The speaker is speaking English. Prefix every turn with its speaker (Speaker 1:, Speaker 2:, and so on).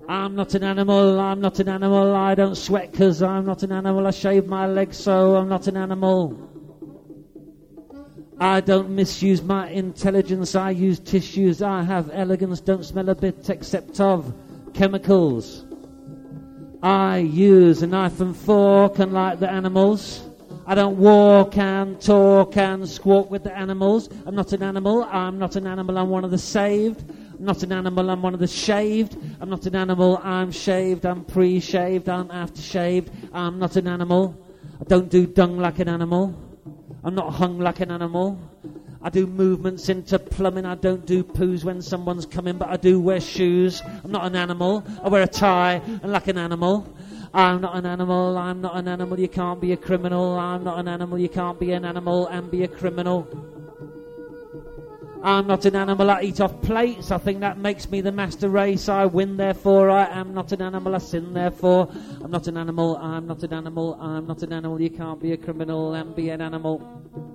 Speaker 1: I'm not an animal, I'm not an animal. I don't sweat because I'm not an animal. I shave my legs so I'm not an animal. I don't misuse my intelligence. I use tissues. I have elegance. Don't smell a bit except of chemicals. I use a knife and fork unlike the animals. I don't walk and talk and squawk with the animals. I'm not an animal. I'm not an animal. I'm one of the saved. I'm not an animal. I'm one of the shaved. I'm not an animal. I'm shaved. I'm pre-shaved. I'm after-shaved. I'm not an animal. I don't do dung like an animal. I'm not hung like an animal. I do movements into plumbing. I don't do poos when someone's coming, but I do wear shoes. I'm not an animal. I wear a tie and like an animal. I'm not an animal. I'm not an animal. You can't be a criminal. I'm not an animal. You can't be an animal and be a criminal. I'm not an animal. I eat off plates. I think that makes me the master race. I win, therefore I am not an animal. I sin, therefore I'm not an animal. I'm not an animal. I'm not an animal. You can't be a criminal and be an animal.